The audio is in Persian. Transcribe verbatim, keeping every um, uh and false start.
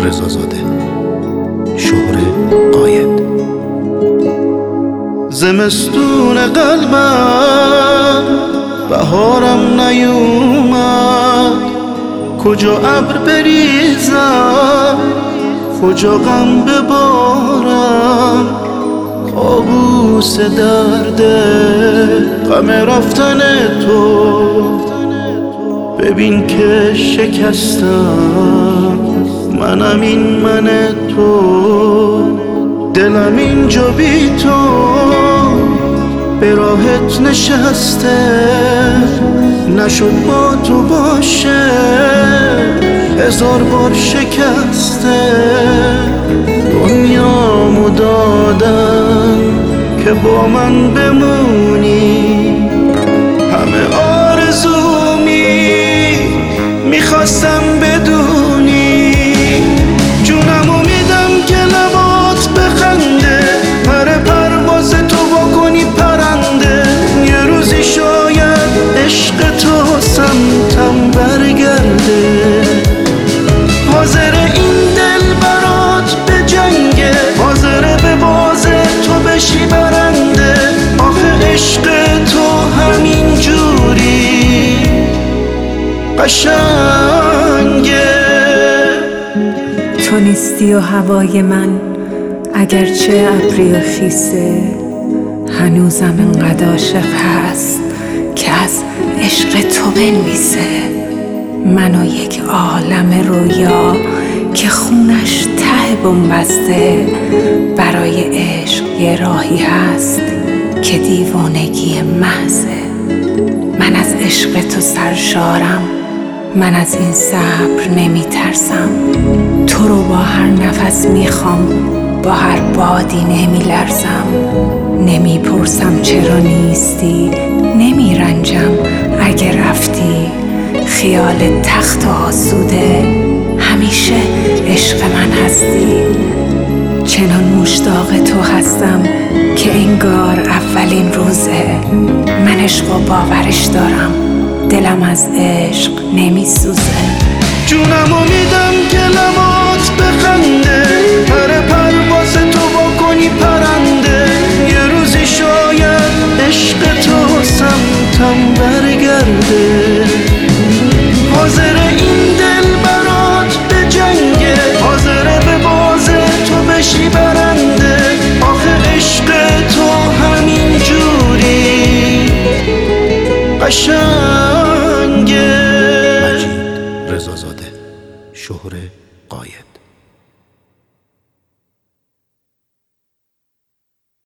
رضازاده، شهره قاید. زمستون قلبم بهارم نیومد، کجا ابر بریزم کجا غم ببارم، کابوس درده غم رفتن تو، ببین که شکستم منم این من تو، دلم اینجا بی تو به راحت نشسته، نشد با تو باشه هزار بار شکسته، دنیامو دادم که با من بمونی، همه آرزومی میخواستم بدونی، جونمو میدم که لبات بخنده، پر پرواز تو واکنی پرنده، یه روزی شاید عشق تو سمتم برگرده، حاضر این دل برات به جنگه، حاضر به باز تو بشی برنده، آخه عشق تو همین جوری قشنگه. تو نیستی و هوای من اگرچه ابری و خیسه، هنوزم انقدر عاشق هست که از عشق تو بنویسه، منو یک عالم رویا که خونش ته بنبسته، برای عشق یه راهی هست که دیوانگی محضه، من از عشق تو سرشارم، من از این صبر نمی ترسم، تو رو با هر نفس میخوام، با هر بادی نمی لرزم، نمی پرسم چرا نیستی، نمی رنجم اگه رفتی، خیال تخت و آسوده همیشه عشق من هستی، چنان مشتاق تو هستم که انگار اولین روزه، من عشق و باورش دارم، دلم از عشق نمی سوزه، جونمو میدم که لبات بخنده، پر پرواز تو واکنی پرنده، یه روزی شاید عشق تو سمتم برگرده، حاضر این دل برات به جنگه، حاضر به باز تو بشی برنده، آخه عشق تو همین جوری قشنگه. رضازاده، شهره قاید.